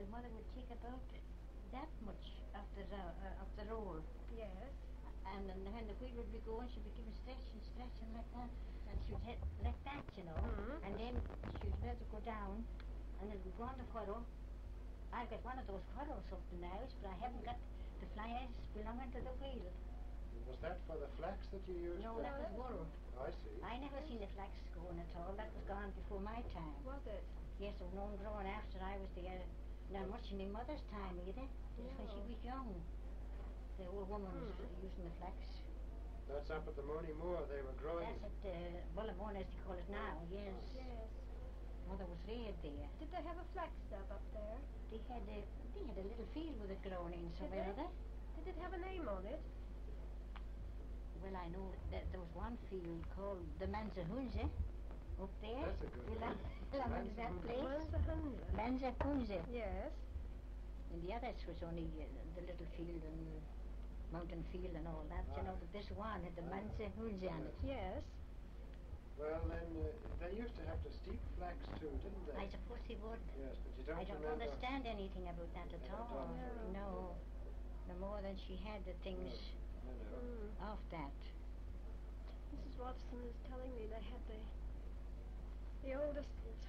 while Mother would take about that much of the roll. Yes. And then when the wheel would be going, she'd be giving stretching like that. And she'd hit like that, you know. Mm-hmm. And then she'd let it go down, and it would go on the furrow. I've got one of those furrows up in the house, but I haven't got the fly ice belonging to the wheel. Was that for the flax that you used? No, that was wool. I see. I never seen the flax going at all. That was gone before my time. Was it? Yes, it was known growing after I was there. Not much in my mother's time either. Just when she was young. The old woman was using the flax. That's up at the Mooney Moor. They were growing. That's at Bullamore, as they call it now. Yes. Yes. Mother was reared there. Did they have a flax stub up there? They had a little field with it growing in somewhere or other. Did it have a name on it? Well, I know that there was one field called the Manzahunze up there. That's a good one. Belonging to that place. Manzahunze. Manzahunze. Yes. And the others was only the little field and mountain field and all that, you know, but this one had the Manzahunze on it. Yes. Well, then, they used to have to steep flax too, didn't they? I suppose they would. Yes, but you don't I don't remember. understand anything about that at all. No. No more than she had the things I know. of that. Mrs. Watson is telling me they had the oldest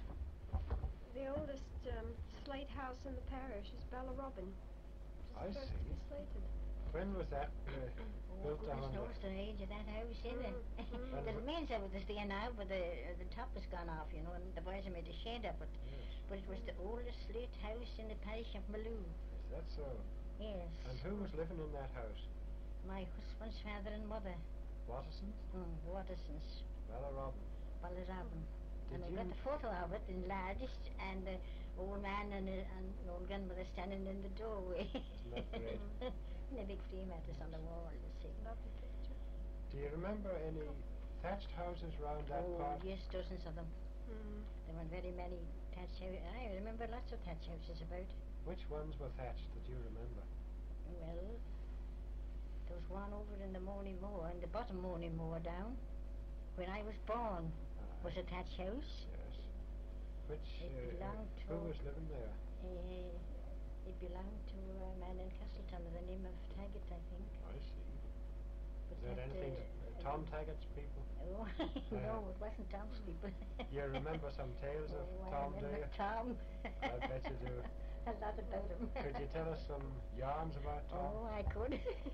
slate house in the parish is Ballarobin. I First see. to be slated. When was that built Goodness on? knows the age of that house, isn't it? The remains of it is there now, but the top has gone off, you know, and the boys have made a shed of it. Yes. But it was the oldest slate house in the parish of Maloo. Is that so? Yes. And who was living in that house? My husband's father and mother. Wattersons? Watersons. Ballarobin. Ballarobin. Did And I you- got the photo of it enlarged, and the old man and an old grandmother standing in the doorway. Isn't that great? And a big frame mattress on the wall, you see. Lovely picture. Do you remember any thatched houses round that Oh, part? yes, dozens of them. There weren't very many thatched houses. I remember lots of thatched houses about. Which ones were thatched that you remember? Well, there was one over in the Morning Moor, in the bottom Morning Moor down, where I was born, was a thatched house. Yes. Which, It belonged to- who was living there? It belonged to a man in Castleton by the name of Taggart, I think. I see. But Is that anything to Tom Taggart's people? Oh, no, it wasn't Tom's people. You remember some tales of Oh, Tom, I do remember you? Tom. I bet you do. A lot about him. Could you tell us some yarns about Tom? Oh, I could.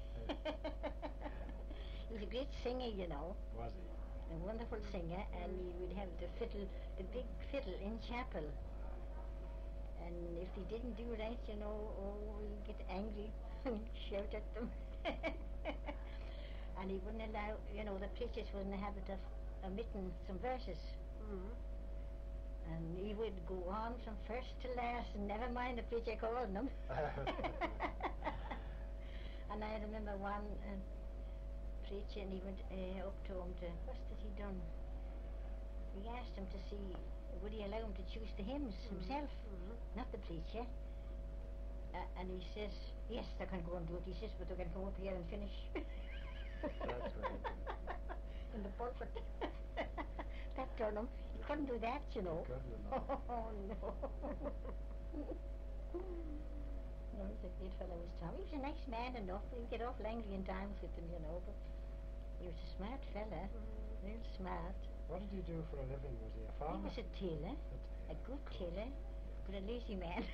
He was a great singer, you know, Was he? a wonderful singer, and he would have the fiddle, the big fiddle in chapel. And if they didn't do right, you know, oh, he'd get angry and shout at them. And he wouldn't allow, you know, the preachers were in the habit of omitting some verses. And he would go on from first to last and never mind the preacher calling him. And I remember one preacher, and he went up to him to, what's that he done? He asked him to see, would he allow him to choose the hymns himself, not the preacher. And he says, yes, they can go and do it. He says, but they can come up here and finish. That's right. In the pulpit. That turned him. He couldn't do that, you know. Couldn't have. Oh, no. No, he's a great fellow, was Tom. He was a nice man enough. He'd get awful angry in times with him, you know, but he was a smart fella. Real smart. What did he do for a living? Was he a He farmer? was a tailor, a good tailor, but a lazy man.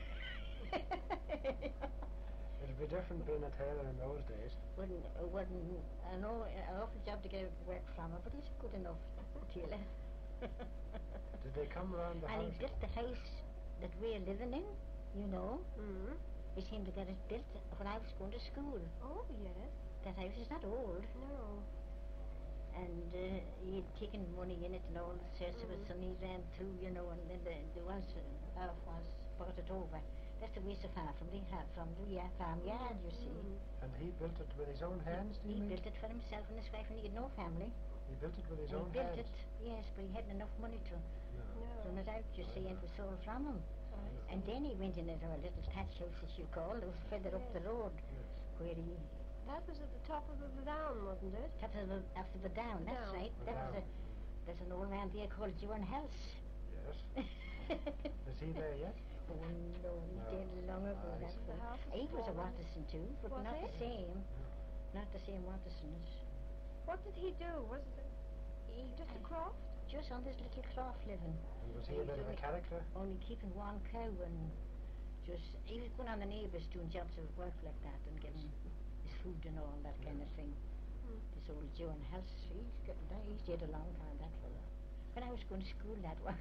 It'd be different being a tailor in those days. wouldn't, I know, an awful job to get work from him, but he's a good enough tailor. Did they come around the And house? he built the house that we're living in, you know. He seemed to get it built when I was going to school. Oh, yes. That house is not old. No. And he'd taken money in it and all the sorts of it, and he ran through, you know, and then the ones was bought it over. That's the way so far from the farmyard, you see. And he built it with his own hands, do you He mean? built it for himself and his wife, and he had no family. He built it with his He own built hands? it, yes, but he hadn't enough money to No. run it out, you see, and it was sold from him. And then he went into a little thatched house, as you call it, that was further up the road, Yes. where he, That was at the top of the down, wasn't it? after the down, that's Down. right. The That was down. there's an old man there called Joan Helse. Yes. Is he there yet? Oh no, he No. died long go I that see. The far. house is He was a fallen. Watterson too, but Was not he? the same. Not the same Watterson as What did he do? Was it he. just a croft? Just on this little croft living. And was he a bit of a character? Only keeping one cow and just he was going on the neighbours doing jobs of work like that and getting his food and all that kind of thing. This old Joe in Helse, he's dead a long time, that fella. When I was going to school, that was.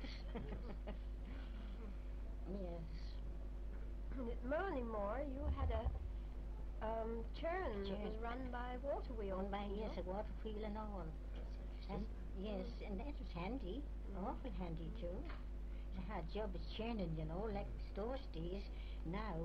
Yes. And at Moneymore, you had a churn that was run by water wheel. Owned by, yes, a water wheel and all. That's, yes, and that was handy, awful handy too. It's a hard job, it's churning, you know, like those days. Now,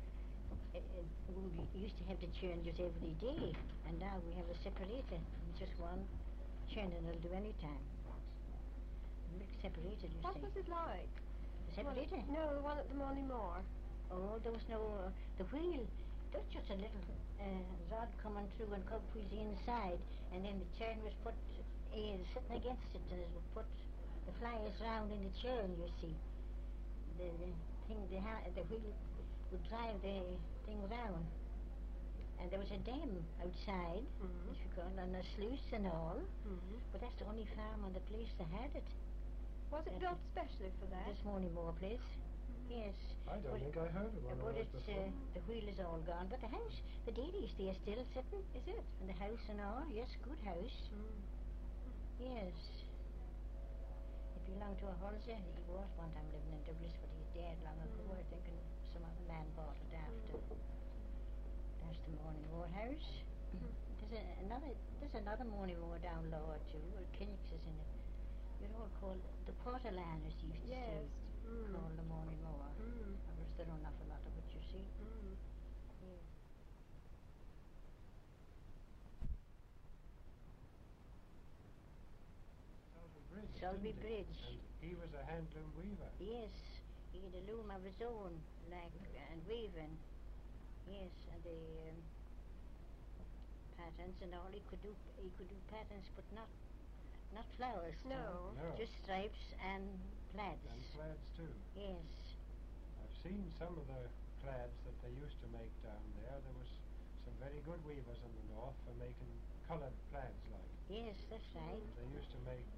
we used to have to churn just every day, and now we have a separator. Just one churning will do any time. A big separator, you What see. was it like? The separator? No, the one at the Moneymore. Oh, there was no, the wheel, there was just a little rod coming through and cut wheels inside, and then the churn was put, sitting against it, and it would put the flyers round in the churn, you see. The thing, the wheel would drive the thing round. And there was a dam outside, as you call it, and a sluice and all, but that's the only farm on the place that had it. Was it built specially for that? This Moneymore place. Yes. I don't think I heard of one of But those it's, before. the wheel is all gone, but the house, the dairy's there still sitting. Is it? And the house and all, yes, good house. Yes. It belonged to a Holzer. He was one time living in Douglas, but he's dead long ago. I think and some other man bought it after. That's the Moneymore house. There's another Moneymore down lower too, where Kinnick's is in it. You're all called, the Porterlanders used to say, called the Moneymore. I was there an awful lot of it, you see. Yeah. Sulby didn't he? Bridge. And he was a handloom weaver. Yes, he had a loom of his own, like, and weaving. Yes, and the patterns and all. He could do patterns, but not flowers. No. No. Just stripes and plaids. And plaids too. Yes. I've seen some of the plaids that they used to make down there. There was some very good weavers in the north for making coloured plaids like. Yes, that's right. They used to make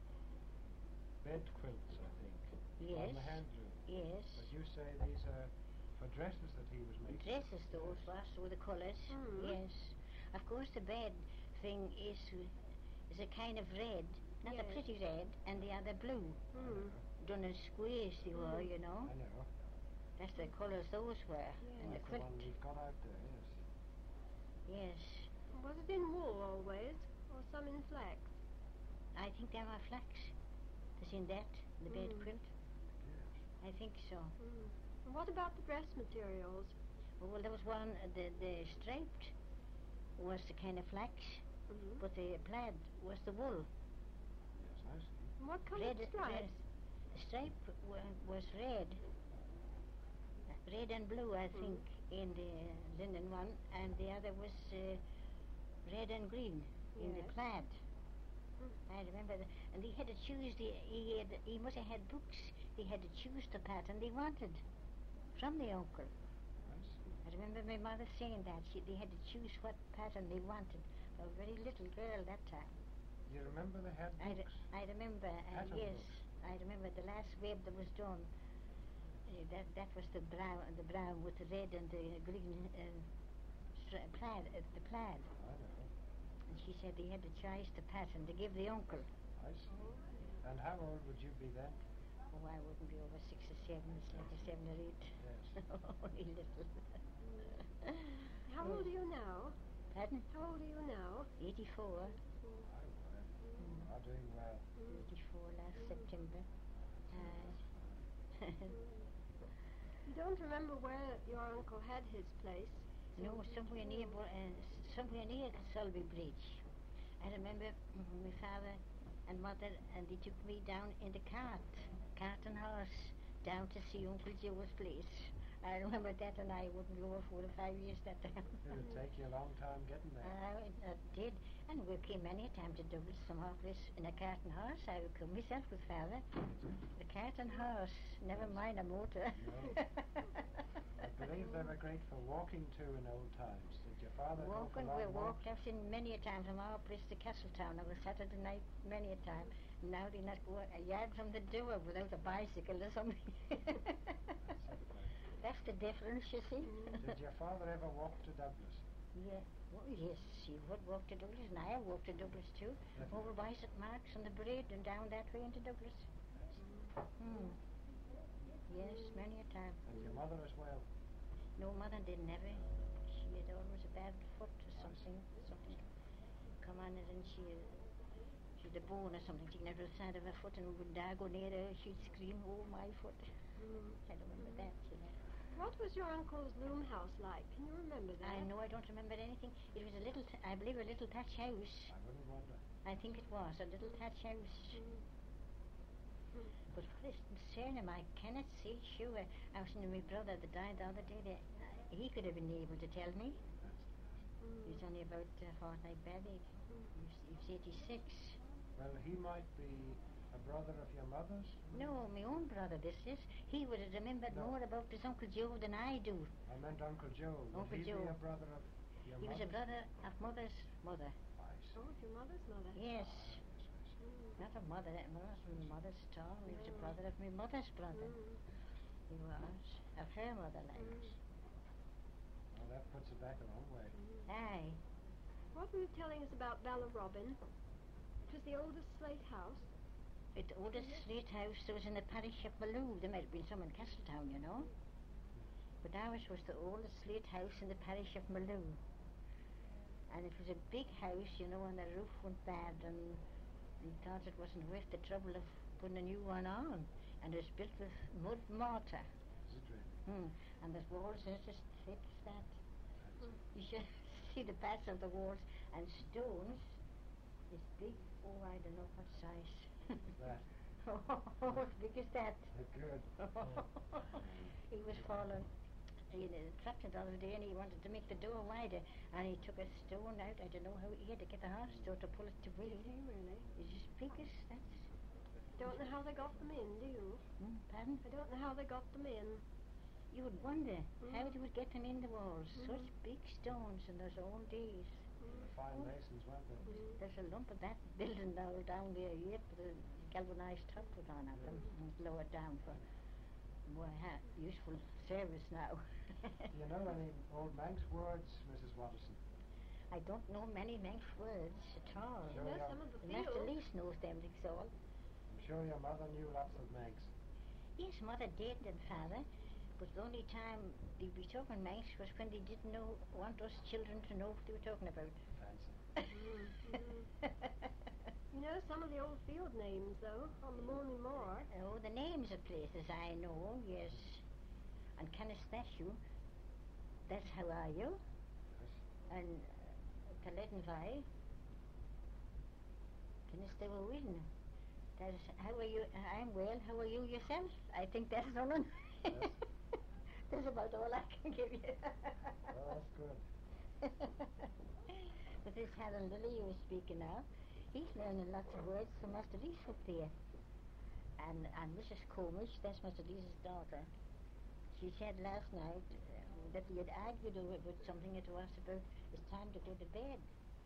bed quilts, I think, Yes. on the handloom. Yes. But you say these are for dresses that he was making. Dresses, those was with the colours. Yes. Of course, the bed thing is a kind of red, not a Yes. pretty red, and the other blue. Done in squares they were, you know. I know. That's the colours those were. And the Like the quilt. one we've got out there, yes. Yes. Was it in wool always, or some in flax? I think they were flax. That's in that, the bed quilt. Yes. I think so. And what about the dress materials? Well, there was one, the striped was the kind of flax, but the plaid was the wool. Yes, I see. And what colour stripes? The stripe was red. Red and blue, I think, in the linen one, and the other was red and green in the Yes. plaid. I remember that. And they had to choose, he must have had books. They had to choose the pattern they wanted from the uncle. I see. I remember my mother saying that. They had to choose what pattern they wanted. A very little girl that time. You remember they had books? I remember, Pattern yes. books. I remember the last web that was done. That was the brown with the red and the green plaid, the plaid. I know. And she said they had to choose the pattern to give the uncle. I see. And how old would you be then? Oh, I wouldn't be over 6 or 7, it's like a 7 or 8. Yes. Only little. How old are you now? Pardon? How old are you now? 84. I are doing well. 84 last September. You don't remember where your uncle had his place? No, somewhere near Sulby Bridge. I remember my father and mother, and they took me down in the cart and horse, down to see Uncle Joe's place. I remember that, and I wouldn't go over 4 or 5 years that time. It would take you a long time getting there. I did, and we came many a time to Douglas, some place in a cart and horse. I would come myself with father. The cart and horse, never mind a motor. No. I believe ever great for walking to in old times? Did your father Walking, go for we long walked. walks? I've seen many a time from our place to Castletown on a Saturday night, many a time. Now they not go a yard from the door without a bicycle or something. That's the difference, you see. Did your father ever walk to Douglas? Yeah. Oh, yes, he would walk to Douglas, and I walked to Douglas too. Definitely. Over by St. Mark's on the bridge and down that way into Douglas. Yes, many a time. And your mother as well? No, mother didn't have it. She had always a bad foot or something come on it, and she had a bone or something sticking out of the side of her foot, and when Dad go near her, she'd scream, "Oh, my foot!" I remember that, you know. What was your uncle's loom house like? Can you remember that? I know I don't remember anything. It was a little, I believe, a little thatch house. I wouldn't wonder. I think it was a little thatch house. But what is concerning, I cannot say sure. I was with my brother that died the other day. He could have been able to tell me. He's only about a fortnight buried. He's 86. Well, he might be a brother of your mother's? No, my own brother, this is. He would have remembered No. more about his Uncle Joe than I do. I meant Uncle Joe. Would Uncle he Joe. be a brother of your He was mother's? a brother of Mother's mother. I see. Oh, your mother's mother. Yes. Mm. Not a mother, that was my mother's tall. He was a brother of my mother's brother. He was. Of her mother, like. Well, that puts it back a long way. Aye. What were you telling us about Bella Robin? It was the oldest slate house. The oldest slate house that was in the parish of Maloo. There might have been some in Castletown, you know. But ours was the oldest slate house in the parish of Maloo. And it was a big house, you know, and the roof went bad, and he thought it wasn't worth the trouble of putting a new one on. And it was built with mud mortar. Is it really? And the walls are just thick as that. Fancy. You should see the backs of the walls, and stones is big. Oh, I don't know what size. That. Oh, as big as that. Good. He was falling. He trapped it the other day, and he wanted to make the door wider, and he took a stone out. I don't know how he had to get the horse door to pull it to Did weight. he really? It's as big as that. Don't know how they got them in, do you? Pardon? I don't know how they got them in. You would wonder how they would get them in the walls. Such big stones in those old days. Fine masons, weren't they? There's a lump of that building now down there yet, with a galvanized top put on at them and lowered down for more useful service now. Do you know any old Manx words, Mrs. Watterson? I don't know many Manx words at all. Sure. You know yeah. some of the The Master fields. Lease knows them, that's all. I'm sure your mother knew lots of Manx. Yes, Mother did and Father, but the only time they'd be talking Manx was when they didn't want us children to know what they were talking about. Fancy. You know some of the old field names, though, on the Morning Moor. Oh, the names of places I know, yes. And Canistashue, that's how are you? Yes. And Palettenvai, Canistawawin. That's how are you? I'm well. How are you yourself? I think that's all. Yes. That's about all I can give you. Well, that's good. But this Helen Lilly you were speaking of, he's learning lots of words from Master Lees up there. And Mrs. Comish, that's Master Lees's daughter, she said last night that he had argued over with something it was about it's time to go to bed.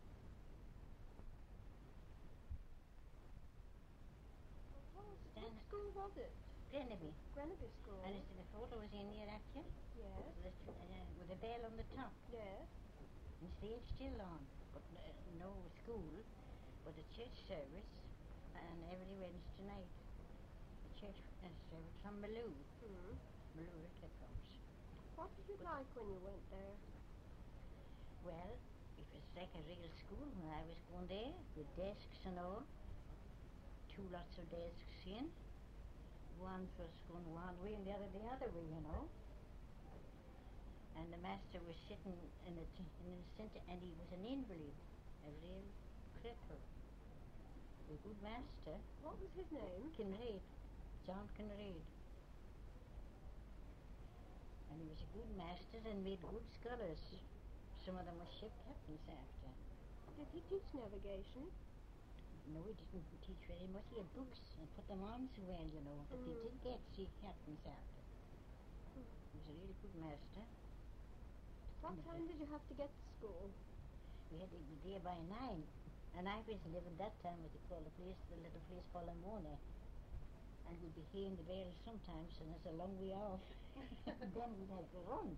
What school was it? Grenby. Grenby School. And the photo was in here actually, Yes. with a bell on the top. Yes. And stage still on, but no school, but a church service, and every Wednesday night, a church service from Maloo. Maloo, it comes. What did you like when you went there? Well, it was like a real school when I was going there, with desks and all. 2 lots of desks in. One was going one way and the other way, you know. And the master was sitting in the centre, and he was an invalid, a real cripple. A good master, What was his name? Kinraid, John Kinraid. And he was a good master and made good scholars. Some of them were ship captains after. Did he teach navigation? No, he didn't teach very much. He had books and put them on so well, you know. But he did get sea captains after. He was a really good master. What time did you have to get to school? We had to be there by 9. And I was living that time, what you call the little place called Lamona. And we'd be here in the barrel sometimes, and it's a long way off. Then we'd have to run.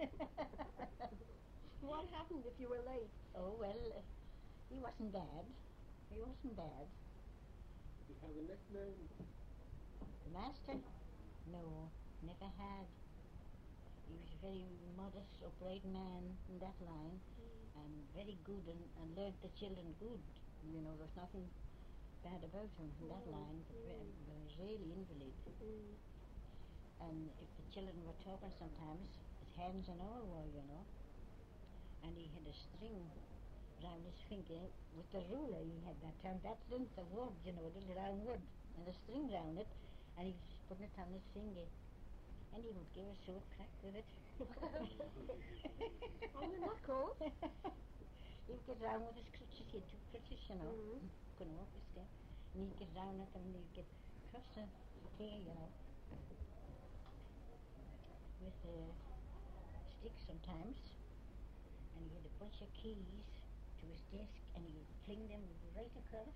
What happened if you were late? Oh, well, he wasn't bad. He wasn't bad. Did you have a nickname? The master? No, never had. He was a very modest, upright man in that line, and very good, and learned the children good. You know, there's nothing bad about him in that line, but was really invalid. And if the children were talking sometimes, his hands and all were, you know. And he had a string round his finger with the ruler he had that time. That length of wood, you know, the little round wood, and a string round it, and he was putting it on his finger. And he would give a short crack with it. On the knuckle? He'd get round with his crutches. He had 2 crutches, you know. Couldn't walk his step. And he'd get round at them, and he'd get across the clear, you know. With a stick sometimes. And he had a bunch of keys to his desk, and he would fling them right across.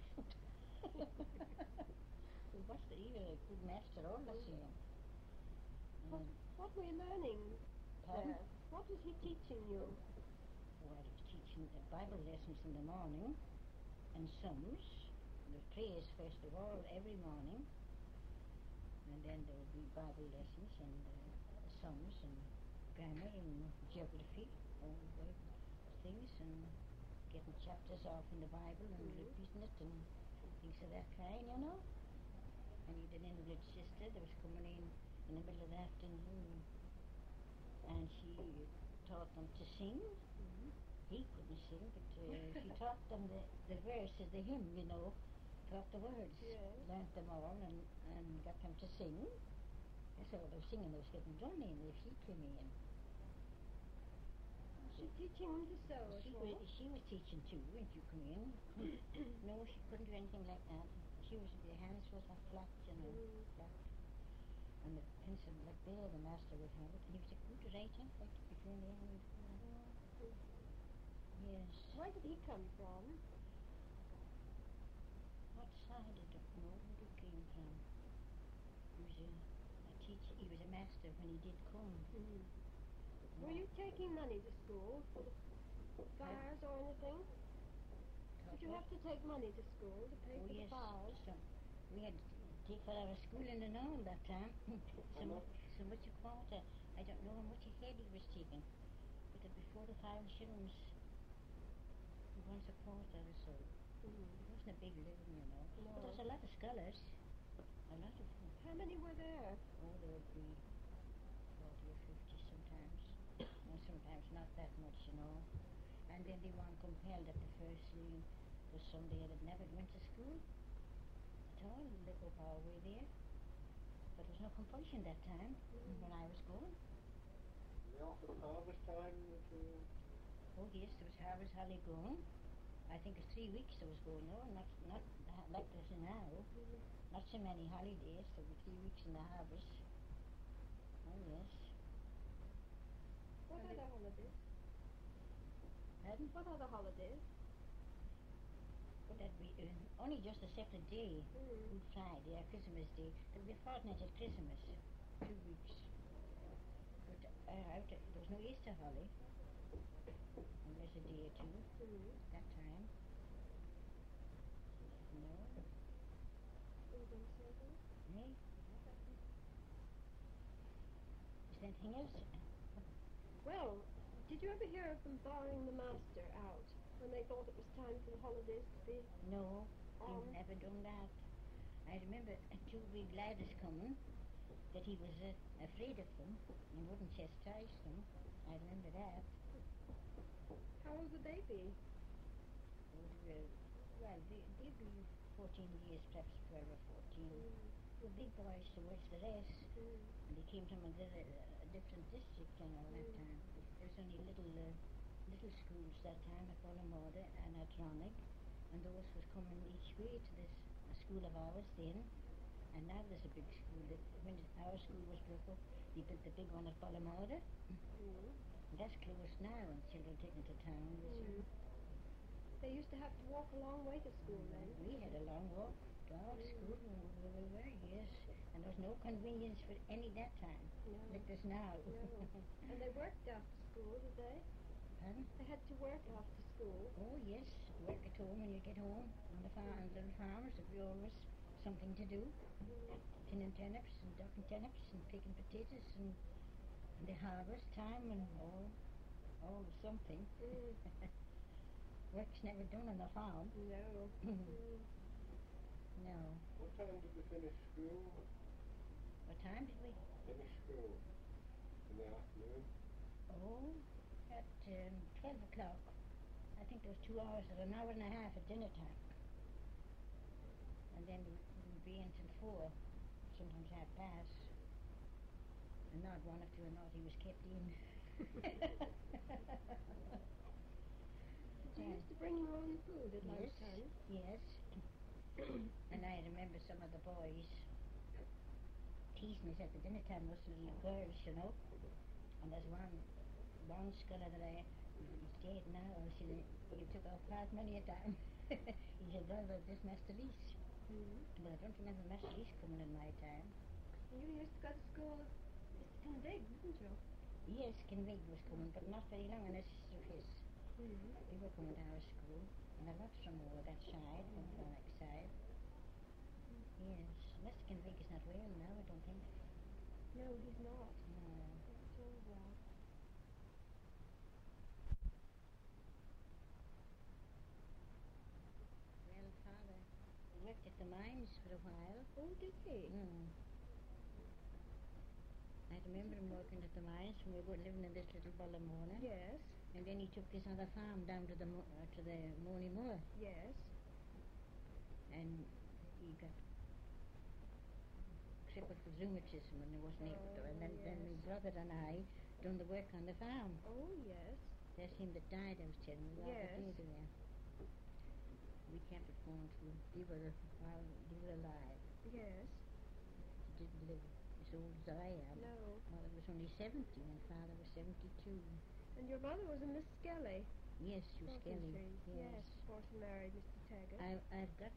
He was a good master, all the same. What were you learning Pardon? there? What was he teaching you? Well, he was teaching Bible lessons in the morning, and Psalms. The prayers first of all every morning, and then there would be Bible lessons and Psalms and grammar and geography, all the things, and getting chapters off in the Bible and repeating it and things of that kind, you know. And he had an English sister that was coming in the middle of the afternoon, and she taught them to sing. He couldn't sing, but she taught them the verses, the hymn, you know, taught the words, learnt them all, and got them to sing. That's all they were singing. They was getting done in if she came in. Was she teaching him to sew as well? She was teaching too when you come in. No, she couldn't do anything like that. The hands was flat, you know, flat. And the pencil, like there, the master would have it. And he was a good writer, like between the end. Yes. Where did he come from? What side? I don't know where he came from. He was a teacher. He was a master when he did come. Were you taking money to school for the fires or anything? Did you have to take money to school to pay for the fires? So we had to take for our schooling and all that time. So much a quarter. I don't know how much a head he was taking. But it'd be 4 to 5 shillings once a quarter or so. It wasn't a big living, you know. No. But there's a lot of scholars. A lot of them. How many were there? Oh, there would be 40 or 50 sometimes. And sometimes not that much, you know. And then they weren't compelled at the first leave. There's some there that never went to school at all. They go far away there. But there was no compulsion that time when I was going. They offered harvest time? Oh yes, there was harvest holly going. I think it's 3 weeks there was going on, not like there's now. Not so many holidays, there were 3 weeks in the harvest. Oh yes. What other holidays? Pardon? What other holidays? Would that be only just a separate day? Good Friday or Christmas Day. There would be a fortnight at Christmas, 2 weeks. But there was no Easter holly. Unless a day or two. That time. No. Hey. Is there anything else? Well, did you ever hear of them barring the master out when they thought it was time for the holidays to be? No, he'd never done that. I remember 2 big lads coming, that he was afraid of them and wouldn't chastise them. I remember that. How old would they be? Well, they'd be 14 years, perhaps 12 or 14. They were big boys towards the rest. And they came from a different district, you know, that time. There was only little schools that time at Bollamorda and at Ronnig, and those was coming each way to this school of ours then. And now there's a big school. When our school was broke up, they built the big one at Bollamorda. that's closed now until they're taken to town. Mm. They used to have to walk a long way to school then. We had a long walk to our school where we were, yes. And there was no convenience for any that time, No. like there's now. No. And they worked after school, did they? Pardon? They had to work after school. Oh, yes. Work at home when you get home. On the farm, little farmers, there was always something to do. Tinning turnips and docking turnips and picking potatoes and the harvest time and all something. Mm. Work's never done on the farm. No. No. What time did we finish school? What time did we? Finish school in the afternoon. Oh, at 12 o'clock. I think there was 2 hours or an hour and a half at dinner time. And then we'd be until 4, sometimes half past. And not one or two or not, he was kept in. You used to bring your own food at Yes, lunchtime? yes. And I remember some of the boys teasing us at the dinner time, those little girls, you know. And there's one scholar that he's dead now, he took off class many a time. He said, brother, this Master Reese. But I don't remember Master Reese coming in my time. You used to go to school with Mr. Kindig, didn't you? Yes, Kinvig was coming, but not very long, and a sister of his. Mm-hmm. They were coming to our school, and a lot from over that side, from Clonic side. Yes, Mr. Kinvig is not well now, I don't think. No, he's not. No. Not so well. Well, Father worked at the mines for a while. Oh, did he? I remember him working at the mines when we were living in this little Ballamona. Yes. And then he took this other farm down to the Mooney Moor, Yes. and he got crippled with rheumatism and he wasn't able to. And then my brother and I done the work on the farm. Oh, yes. That's him that died, I was telling you. Yes. We kept it going till they were alive. Yes. He didn't live as old as I am. No. Mother was only 70 and father was 72. And your mother was a Miss Skelly. Yes, she was wasn't Skelly. she? Yes, before she married Mr. Taggart. I've got,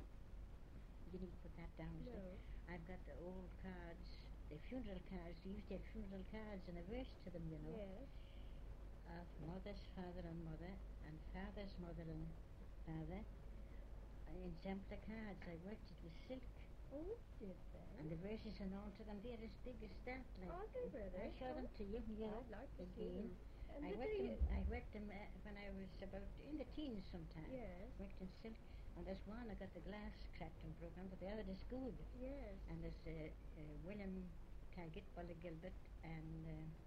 you need to put that down, No. I've got the old cards, the funeral cards. They used to have funeral cards and a verse to them, you know. Yes. Of mother's father and mother, and father's mother and father. And in sampler cards, I worked it with silk. Oh, did they? And the verses and all to them, they're as big as that. Like. Oh, they were there. I'll show them to you. Yeah, I'd like to see again. them. And I did worked them when I was about in the teens sometime. Yes. Worked in silk. And there's one, I got the glass cracked and broken, but the other is good. Yes. And there's William Taggart, Bully Gilbert, and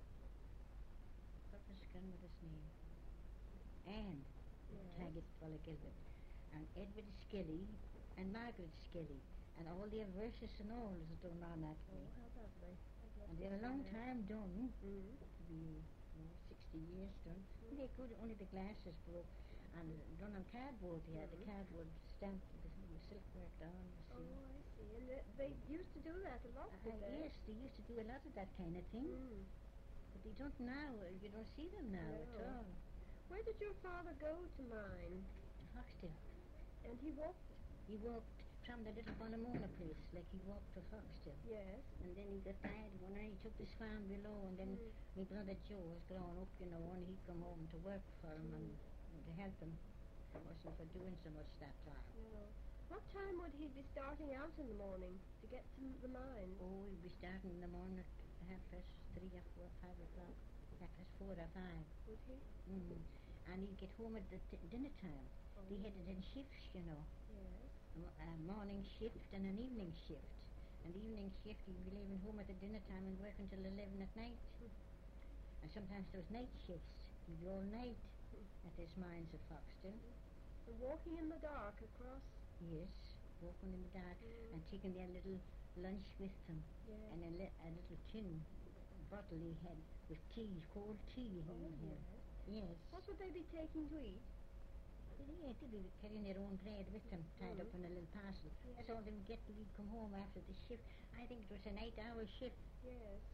what was grandmother's name? Anne Taggart, Bully Gilbert, and Edward Skelly, and Margaret Skelly, and all their verses and all is done on that Oh, way. how lovely. And they're a long time done, Mm. to be 60 years done. And they're good, only the glasses broke. And done on cardboard, the cardboard stamped with the silk work on. Oh, I see. And they used to do that a lot, did they? Yes, they used to do a lot of that kind of thing. But they don't now. You don't see them now at No. all. Where did your father go to mine? Foxdale. And he walked? He walked from the little Bonamona place, like he walked to Foxdale. Yes. And then he got tired one night, he took this farm below, and then my brother Joe was growing up, you know, and he'd come home to work for him and to help him. It wasn't for doing so much that time. No. What time would he be starting out in the morning to get to the mine? Oh, he'd be starting in the morning at 3:30 or 4 or 5 o'clock. 4 or 5. Would he? And he'd get home at the dinner time. Oh. They had it in shifts, you know. Yes. A morning shift and an evening shift. And the evening shift he'd be leaving home at the dinner time and work until 11 at night. And sometimes there was night shifts. He'd be all night at his mines at Foxdale. And walking in the dark across? Yes, walking in the dark and taking their little lunch with them. Yes. And a little tin bottle he had with tea, cold tea he would have. Yes. What would they be taking to eat? Yeah, they were carrying their own bread with them, tied up in a little parcel. That's all they would get till he'd come home after the shift. I think it was an 8-hour shift. Yes.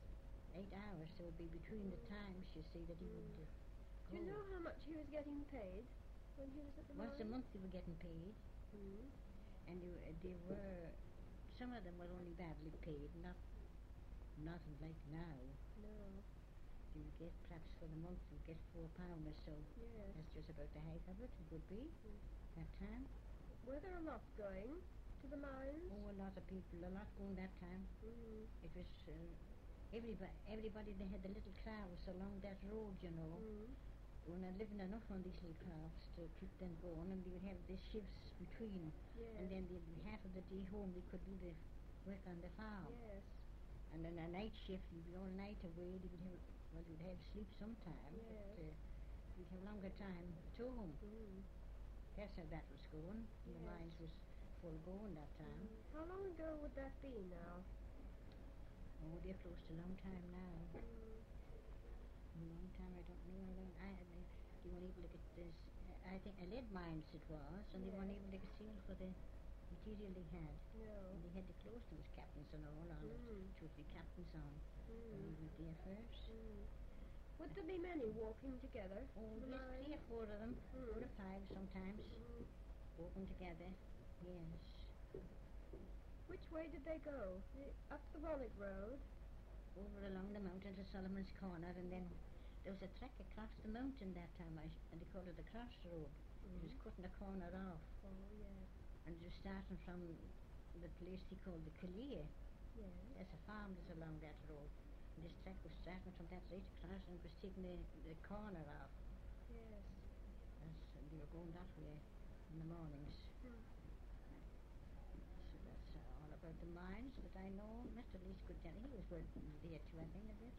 8 hours, so it would be between the times, you see, that he would go. Do you know how much he was getting paid when he was at the Once a mine? month they were getting paid, Mm. and they were, some of them were only badly paid, not like now. No. You would get, perhaps for the month, you would get £4 or so. Yes. That's just about the height of it would be, that time. Were there a lot going to the mines? Oh, a lot of people, a lot going that time. Mm. It was, everybody, they had the little crafts along that road, you know. Mm. They were not living enough on these little crafts to keep them going, and they would have the shifts between. Yes. And then they'd be half of the day home, they could do the work on the farm. Yes. And then a night shift, you'd be all night away, they would have, well, you'd have sleep sometime, Yes. but you'd have longer time at home. Mm. That's how that was going. The Yes. mines was full going that time. How long ago would that be now? Oh, they're close to a long time now. Mm. A long time, I don't know how long. They weren't able to get this, I think a lead mines it was, and they weren't Yes. able to get sale for the material they had. No. And they had to close, there was captains and all on it, 2 or 3 captains on, and we went there first. Mm. Would there be many walking together? Oh, to the yes, 3 mines? or 4 of them, 4 Mm. or 5 sometimes, Mm. walking together, yes. Which way did they go? Up the Rollick Road? Over along the mountain to Solomon's Corner, and then there was a track across the mountain that time, and they called it the crossroad. It was cutting the corner off, Oh, yes. and it was starting from the place they called the Calais. Yes. There's a farm that's along that road. And this track was starting from that right across, and it was taking the corner off. Yes. And they were going that way in the mornings. Mm. So that's all about the mines that I know. Mr. Lee's good tell. He was working there too, I think, a bit.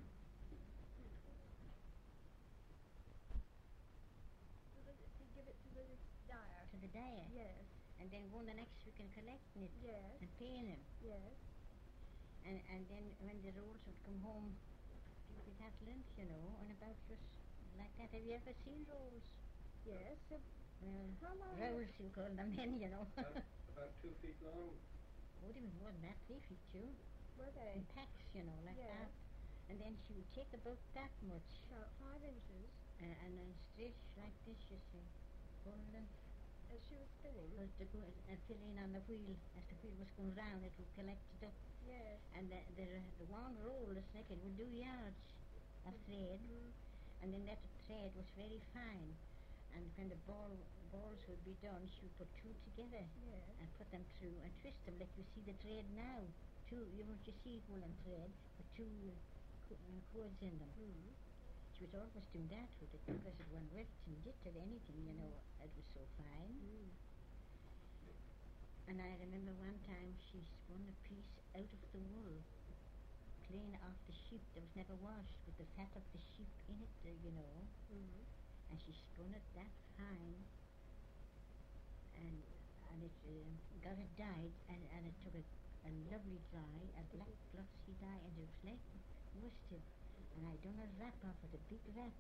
So to give it to the dyer? To the dyer. Yes. And then going the next week and collecting it Yes. and paying him. Yes. And then when the rolls would come home, we'd have lunch, you know, and about just like that. Have you ever seen rolls? Yes. Well, How long? rolls you call them then, you know. About 2 feet long. Oh, they were more than that, 3 feet too. Were they? In packs, you know, like Yes. that. And then she would take about that much, About 5 inches. and then stitch like this, you see. Folding, As she was spinning. was to go and fill in on the wheel. As the wheel was going round, it would collect it up. Yes. And the one roll, the second, would do yards of thread. Mm. And then that thread was very fine. And when the balls would be done, she would put 2 together Yes. and put them through and twist them like you see the thread now. 2, you know what you see, woolen thread with 2 cords in them. Mm. She was always doing that with it because it wasn't wet and knitted anything, you know. It was so fine. Mm. And I remember one time she spun a piece out of the wool, clean off the sheep that was never washed, with the fat of the sheep in it, you know. Mm. And she spun it that fine, and it got it dyed, and it took a lovely dye, a black glossy dye, and it was like worsted. And I done a wrap off it, a big wrap.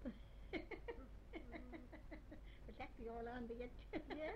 Would that be all on the it? Yes.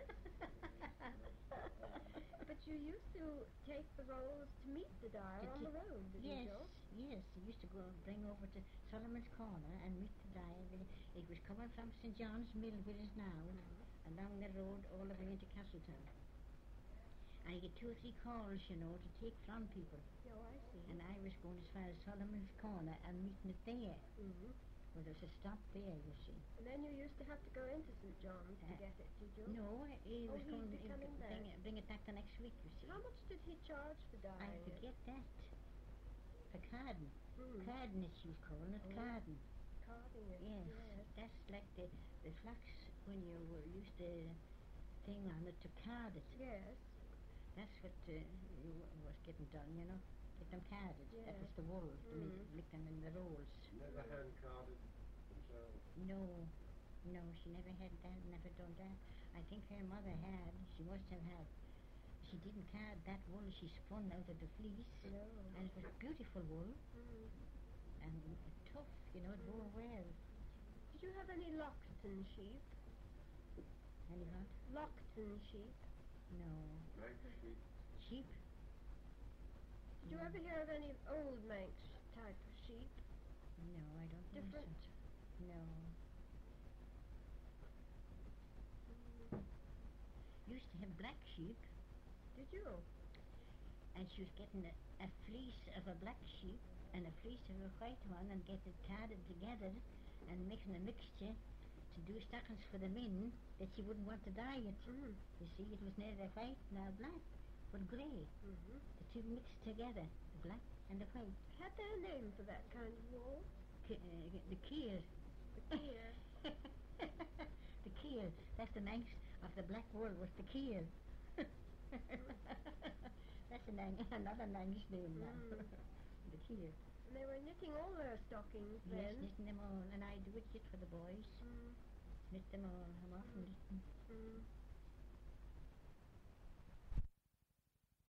But you used to take the rolls to meet the dyer on the road, didn't Yes, you? yes. He used to go and bring over to Solomon's Corner and meet the dyer. It was coming from St. John's Mill, where it is now, along the road all the way into Castletown. And I get 2 or 3 calls, you know, to take from people. Oh, I see. And I was going as far as Solomon's Corner and meeting it there. Mm-hmm. Well, there's a stop there, you see. And then you used to have to go into St. John's to get it, did you? No, he was he'd going be coming back. bring it back the next week, you see. How much did he charge for I dyeing it? forget that. For carding. Mm. Carding it, she was calling it, Oh. carding. Carding it. Yes, Yes. that's like the flax when you used the thing on it to card it. Yes. That's what was getting done, you know. Get them carded. That Yes. was the wool, to make them in the rolls. Never hand carded themselves. No, she never had that, never done that. I think her mother had. She must have had. She didn't card that wool. She spun out of the fleece. No. And it was beautiful wool Mm. and tough, you know, it wore well. Did you have any Lockton sheep? Any what? Lockton sheep. No. Manx sheep. Sheep? Did you ever hear of any old Manx type of sheep? No, I don't think Different? so. No. Used to have black sheep, Did you? and she was getting a fleece of a black sheep and a fleece of a white one and get it carded together and making a mixture to do stockings for the men that she wouldn't want to dye it. Mm. You see, it was neither white nor black, but grey. Mm-hmm. The two mixed together, the black and the white. Had there a name for that kind of wool? The keel. The Kier. The keel. That's the name of the black wool was the keel. That's another nice name now. The keel. And they were knitting all their stockings Yes, then. knitting them all, and I do it yet for the boys. Mm. Knit them all. I'm often knitting.